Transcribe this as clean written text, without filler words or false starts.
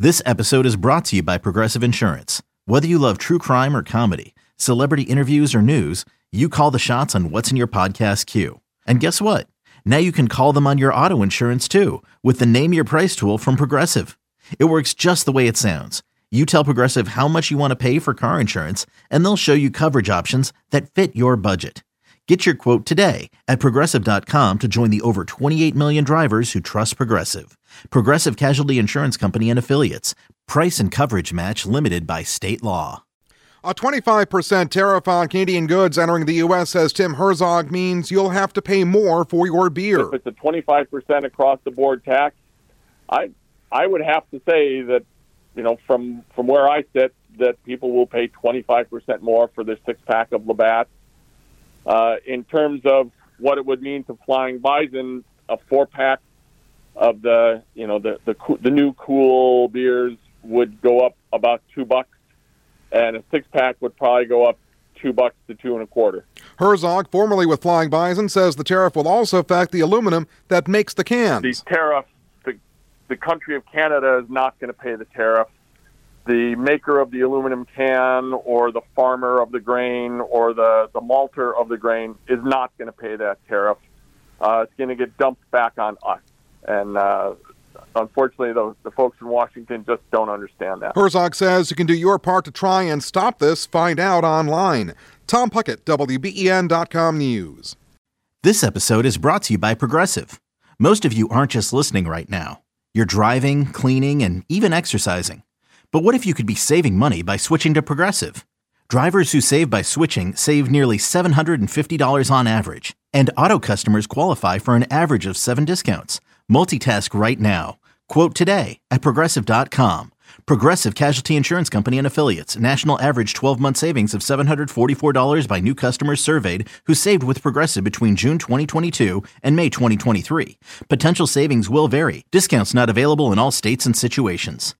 This episode is brought to you by Progressive Insurance. Whether you love true crime or comedy, celebrity interviews or news, you call the shots on what's in your podcast queue. And guess what? Now you can call them on your auto insurance too with the Name Your Price tool from Progressive. It works just the way it sounds. You tell Progressive how much you want to pay for car insurance, and they'll show you coverage options that fit your budget. Get your quote today at Progressive.com to join the over 28 million drivers who trust Progressive. Progressive Casualty Insurance Company and Affiliates. Price and coverage match limited by state law. A 25% tariff on Canadian goods entering the U.S., says Tim Herzog, means you'll have to pay more for your beer. If it's a 25% across-the-board tax, I would have to say that, you know, from where I sit, that people will pay 25% more for this six-pack of Labatt. In terms of what it would mean to Flying Bison, a four-pack of the new cool beers would go up about $2, and a six-pack would probably go up $2 to $2.25. Herzog, formerly with Flying Bison, says the tariff will also affect the aluminum that makes the cans. The tariff, the country of Canada is not going to pay the tariff. The maker of the aluminum can or the farmer of the grain or the malter of the grain is not going to pay that tariff. It's going to get dumped back on us. And unfortunately, the folks in Washington just don't understand that. Herzog says you can do your part to try and stop this. Find out online. Tom Puckett, WBEN.com News. This episode is brought to you by Progressive. Most of you aren't just listening right now. You're driving, cleaning, and even exercising. But what if you could be saving money by switching to Progressive? Drivers who save by switching save nearly $750 on average. And auto customers qualify for an average of 7 discounts. Multitask right now. Quote today at Progressive.com. Progressive Casualty Insurance Company and Affiliates. National average 12-month savings of $744 by new customers surveyed who saved with Progressive between June 2022 and May 2023. Potential savings will vary. Discounts not available in all states and situations.